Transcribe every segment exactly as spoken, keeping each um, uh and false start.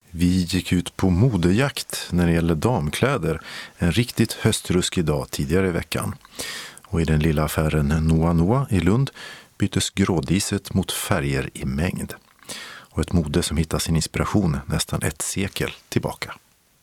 Vi gick ut på modejakt när det gäller damkläder en riktigt höstruskig dag tidigare i veckan. Och i den lilla affären Noa Noa i Lund byttes grådiset mot färger i mängd. Och ett mode som hittar sin inspiration nästan ett sekel tillbaka.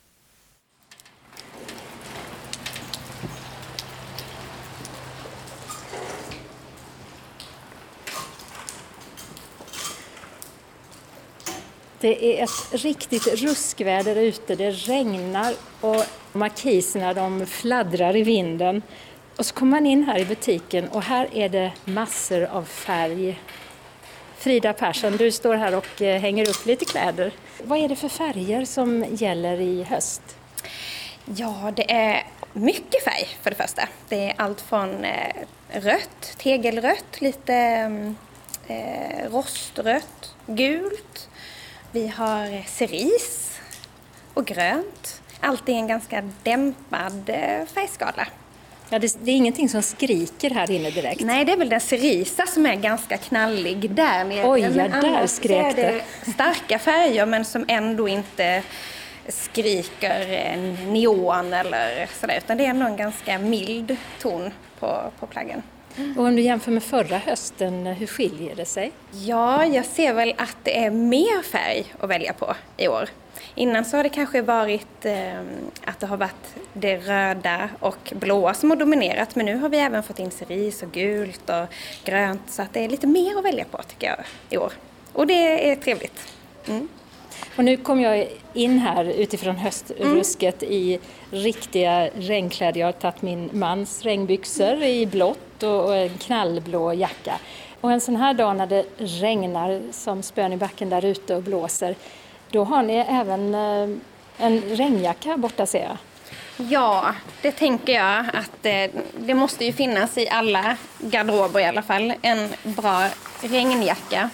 Det är ett riktigt ruskväder ute, det regnar och markiserna de fladdrar i vinden. Och så kommer man in här i butiken och här är det massor av färg. Frida Persson, du står här och hänger upp lite kläder. Vad är det för färger som gäller i höst? Ja, det är mycket färg för det första. Det är allt från rött, tegelrött, lite eh, rostrött, gult. Vi har cerise och grönt. Allt är en ganska dämpad färgskala. Ja, det, det är ingenting som skriker här inne direkt. Nej, det är väl den cerisa som är ganska knallig där nere. Oj, ja, där skrek det. Är det starka färger men som ändå inte skriker neon eller sådär. Utan det är ändå en ganska mild ton på, på plaggen. Och om du jämför med förra hösten, hur skiljer det sig? Ja, jag ser väl att det är mer färg att välja på i år. Innan så har det kanske varit eh, att det har varit det röda och blåa som har dominerat. Men nu har vi även fått in cerise och gult och grönt. Så att det är lite mer att välja på tycker jag i år. Och det är trevligt. Mm. Och nu kom jag in här utifrån höstrusket mm. i riktiga regnkläder. Jag har tagit min mans regnbyxor i blått och en knallblå jacka. Och en sån här dag när det regnar som spön i backen där ute och blåser, då har ni även en regnjacka borta ser jag. Ja, det tänker jag att det, det måste ju finnas i alla garderober i alla fall. En bra regnjacka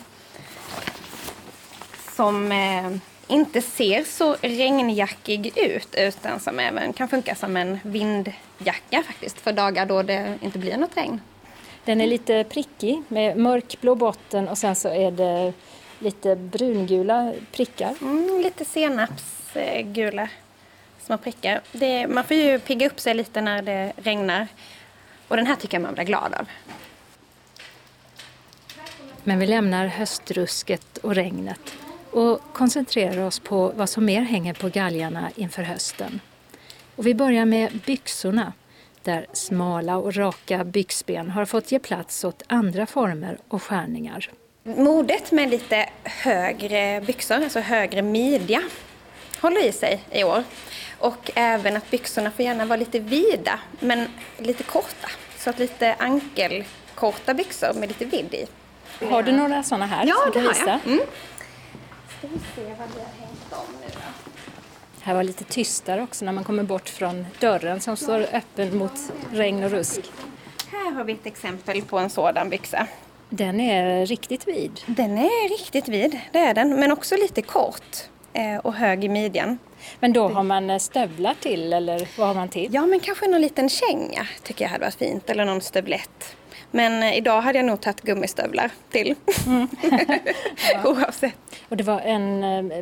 som eh, inte ser så regnjackig ut utan som även kan funka som en vindjacka faktiskt för dagar då det inte blir något regn. Den är lite prickig med mörkblå botten och sen så är det lite brungula prickar. Mm, lite senapsgula små prickar. Det, man får ju pigga upp sig lite när det regnar och den här tycker jag man blir glad av. Men vi lämnar höstrusket och regnet och koncentrerar oss på vad som mer hänger på galgarna inför hösten. Och vi börjar med byxorna, där smala och raka byxben har fått ge plats åt andra former och skärningar. Modet med lite högre byxor, alltså högre midja, håller i sig i år. Och även att byxorna får gärna vara lite vida, men lite korta. Så att lite ankelkorta byxor med lite vidd i. Har du några sådana här? Ja, det har jag. Mm. Ska vi se vad vi har hängt om nu då. Här var lite tystare också när man kommer bort från dörren som står öppen mot regn och rusk. Här har vi ett exempel på en sådan byxa. Den är riktigt vid. Den är riktigt vid, det är den. Men också lite kort och hög i midjan. Men då har man stövlar till eller vad har man till? Ja, men kanske någon liten känga tycker jag hade varit fint. Eller någon stövlett. Men idag hade jag nog tagit gummistövlar till. Mm. Ja. Oavsett. Och det var en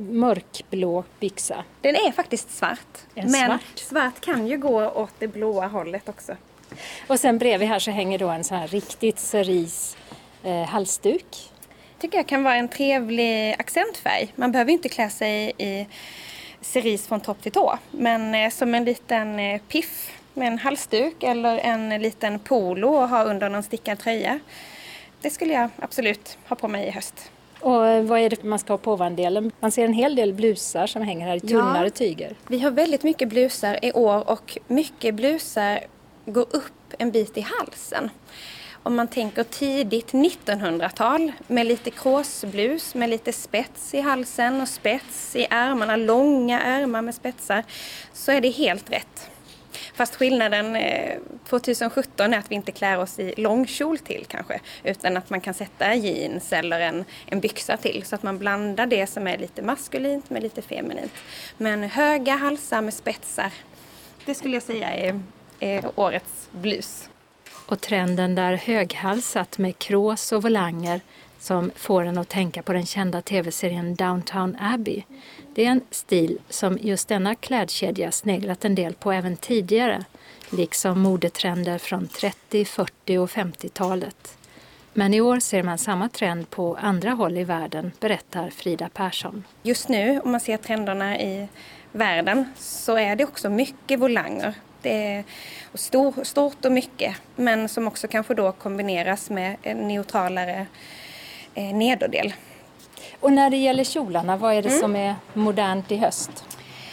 mörkblå byxa. Den är faktiskt svart. En men svart. svart kan ju gå åt det blåa hållet också. Och sen bredvid här så hänger då en sån här riktigt cerise eh, halsduk. Tycker jag kan vara en trevlig accentfärg. Man behöver inte klä sig i cerise från topp till tå. Men eh, som en liten eh, piff med en halsduk eller en liten polo och ha under någon stickad tröja. Det skulle jag absolut ha på mig i höst. Och vad är det man ska ha på ovandelen? Man ser en hel del blusar som hänger här i tunnare ja, tyger. Vi har väldigt mycket blusar i år och mycket blusar går upp en bit i halsen. Om man tänker tidigt nittonhundratal med lite kråsblus med lite spets i halsen och spets i ärmarna, långa ärmar med spetsar, så är det helt rätt. Fast skillnaden eh, tjugosjutton är att vi inte klär oss i långkjol till kanske, utan att man kan sätta jeans eller en, en byxa till så att man blandar det som är lite maskulint med lite feminint. Men höga halsar med spetsar, det skulle jag säga är, är årets blus. Och trenden där höghalsat med krås och volanger, som får en att tänka på den kända tv-serien Downton Abbey. Det är en stil som just denna klädkedja sneglat en del på även tidigare, liksom modetrender från trettio-, fyrtio- och femtiotalet. Men i år ser man samma trend på andra håll i världen, berättar Frida Persson. Just nu, om man ser trenderna i världen, så är det också mycket volanger. Det är stor, stort och mycket, men som också kanske då kombineras med en neutralare eh, nederdel. Och när det gäller kjolarna, vad är det Mm. som är modernt i höst?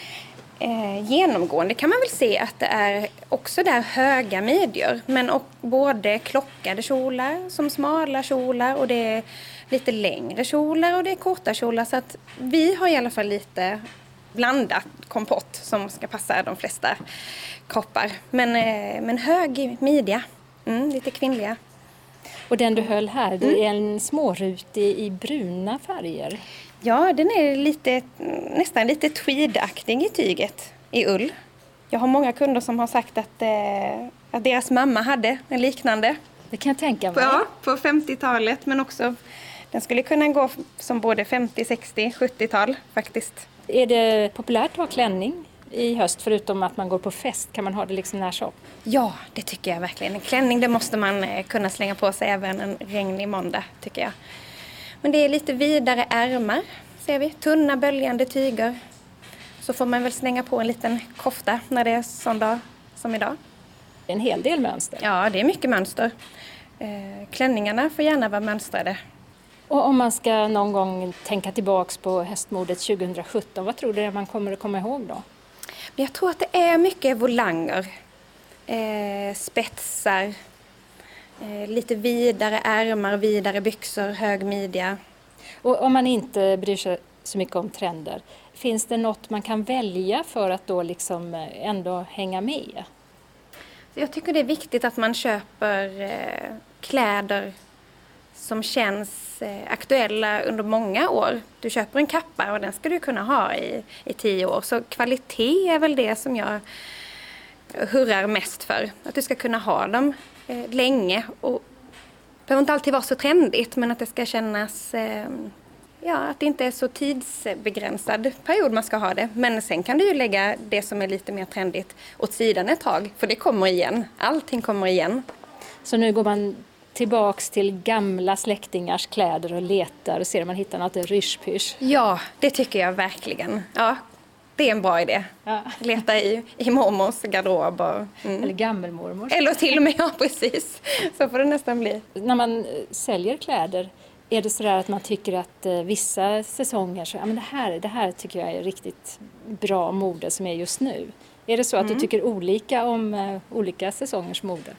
Eh, genomgående kan man väl se att det är också där höga midjor, men och både klockade kjolar som smala kjolar, och det är lite längre kjolar och det är korta kjolar, så att vi har i alla fall lite blandat kompott som ska passa de flesta kroppar. Men, eh, men hög midja, mm, lite kvinnliga. Och den du höll här, det är en smårutig i bruna färger. Ja, den är lite, nästan lite tweedaktig i tyget, i ull. Jag har många kunder som har sagt att, eh, att deras mamma hade en liknande. Det kan jag tänka mig. Ja, på femtiotalet, men också den skulle kunna gå som både femtio-, sextio-, sjuttiotal faktiskt. Är det populärt att ha klänning i höst, förutom att man går på fest? Kan man ha det liksom när som? Ja, det tycker jag verkligen. En klänning, det måste man eh, kunna slänga på sig även en regnig måndag, tycker jag. Men det är lite vidare ärmar, ser vi. Tunna, böljande tyger. Så får man väl slänga på en liten kofta när det är sån dag som idag. En hel del mönster. Ja, det är mycket mönster. Eh, klänningarna får gärna vara mönstrade. Och om man ska någon gång tänka tillbaks på höstmodet tjugohundrasjutton, vad tror du att man kommer att komma ihåg då? Men jag tror att det är mycket volanger, eh, spetsar, eh, lite vidare ärmar, vidare byxor, hög midja. Och om man inte bryr sig så mycket om trender, finns det något man kan välja för att då liksom ändå hänga med? Så jag tycker det är viktigt att man köper eh, kläder som känns eh, aktuella under många år. Du köper en kappa och den ska du kunna ha i, i tio år. Så kvalitet är väl det som jag hurrar mest för. Att du ska kunna ha dem eh, länge. Och det behöver inte alltid vara så trendigt, men att det ska kännas... Eh, ja, att det inte är så tidsbegränsad period man ska ha det. Men sen kan du ju lägga det som är lite mer trendigt åt sidan ett tag. För det kommer igen. Allting kommer igen. Så nu går man tillbaks till gamla släktingars kläder och letar och ser om man hittar något ryschpysch. Ja, det tycker jag verkligen. Ja, det är en bra idé. Ja. Leta i, i mormors garderob. Och, mm. Eller gammelmormors. Eller till och med, ja precis. Så får det nästan bli. När man säljer kläder, är det så där att man tycker att eh, vissa säsonger, så, ja, men det, här, det här tycker jag är riktigt bra mode som är just nu. Är det så att mm. du tycker olika om eh, olika säsongers mode?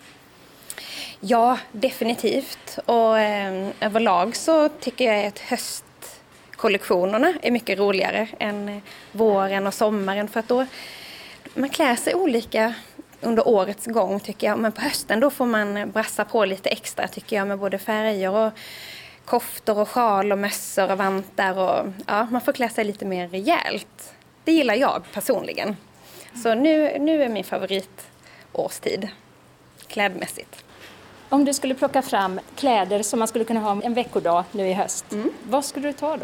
Ja, definitivt. Och eh, överlag så tycker jag att höstkollektionerna är mycket roligare än våren och sommaren. För att då man klär sig olika under årets gång, tycker jag. Men på hösten då får man brassa på lite extra, tycker jag, med både färger och koftor och sjal och mössor och vantar. Och, ja, man får klä sig lite mer rejält. Det gillar jag personligen. Så nu, nu är min favoritårstid klädmässigt. Om du skulle plocka fram kläder som man skulle kunna ha en veckodag nu i höst, Mm. vad skulle du ta då?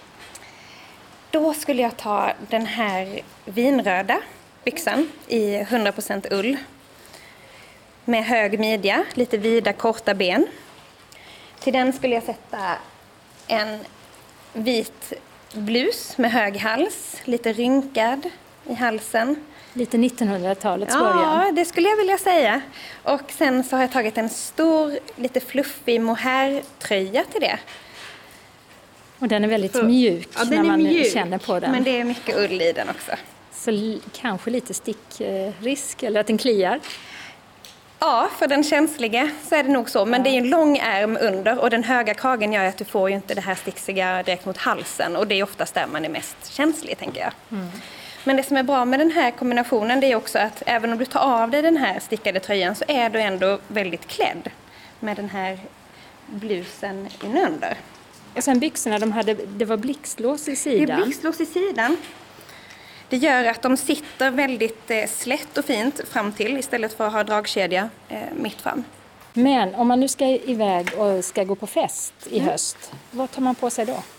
Då skulle jag ta den här vinröda byxan i hundra procent ull. Med hög midja, lite vida korta ben. Till den skulle jag sätta en vit blus med hög hals, lite rynkad i halsen. Lite nittonhundratalets början. Ja, det skulle jag vilja säga. Och sen så har jag tagit en stor, lite fluffig mohairtröja till det. Och den är väldigt så, mjuk ja, den när är man mjuk, känner på den. Men det är mycket ull i den också. Så l- kanske lite stickrisk, eller att den kliar. Ja, för den känsliga så är det nog så. Men ja. Det är ju en lång ärm under och den höga kragen gör att du får ju inte det här sticksiga direkt mot halsen. Och det är oftast där man är mest känslig, tänker jag. Mm. Men det som är bra med den här kombinationen, det är också att även om du tar av dig den här stickade tröjan så är du ändå väldigt klädd med den här blusen inunder. Och sen byxorna, de hade, det var blixtlås i sidan. Det är blixtlås i sidan. Det gör att de sitter väldigt eh, slätt och fint fram till istället för att ha dragkedja eh, mitt fram. Men om man nu ska iväg och ska gå på fest i höst, vad tar man på sig då?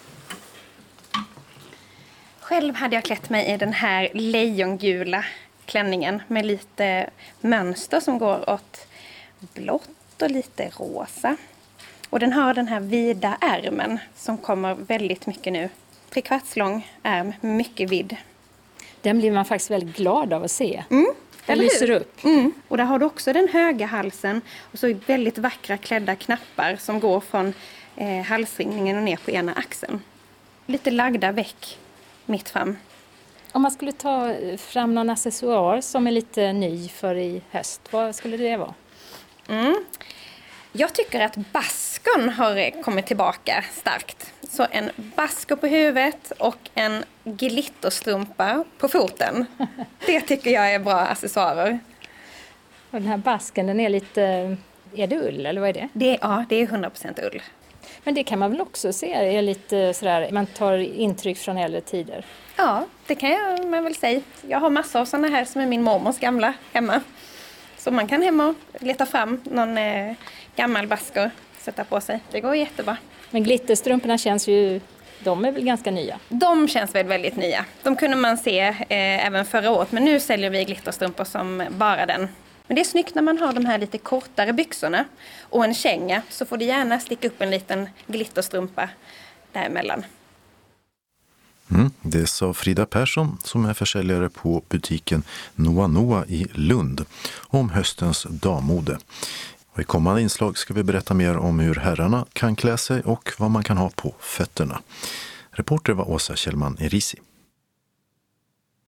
Själv hade jag klätt mig i den här lejongula klänningen med lite mönster som går åt blått och lite rosa. Och den har den här vida ärmen som kommer väldigt mycket nu. Trekvartslång ärm, mycket vidd. Den blir man faktiskt väldigt glad av att se. Mm, Den eller hur? lyser upp. Mm. Och där har du också den höga halsen och så väldigt vackra klädda knappar som går från eh, halsringningen och ner på ena axeln. Lite lagda väck mitt fram. Om man skulle ta fram någon accessoar som är lite ny för i höst, vad skulle det vara? Mm. Jag tycker att baskon har kommit tillbaka starkt. Så en basko på huvudet och en glitterstrumpa på foten. Det tycker jag är bra accessoarer. Och den här basken, den är lite... Är det ull eller vad är det? det ja, det är hundra procent ull. Men det kan man väl också se, är lite sådär, man tar intryck från äldre tider. Ja, det kan jag man väl säga. Jag har massor av sådana här som är min mormors gamla hemma. Så man kan hemma och leta fram någon eh, gammal basko och sätta på sig. Det går jättebra. Men glitterstrumporna känns ju, de är väl ganska nya? De känns väl väldigt nya. De kunde man se eh, även förra året, men nu säljer vi glitterstrumpor som bara den. Men det är snyggt när man har de här lite kortare byxorna och en känga, så får det gärna sticka upp en liten glitterstrumpa däremellan. Mm, det sa Frida Persson som är försäljare på butiken Noa Noa i Lund om höstens dammode. Och i kommande inslag ska vi berätta mer om hur herrarna kan klä sig och vad man kan ha på fötterna. Reporter var Åsa Kjellman Erisi.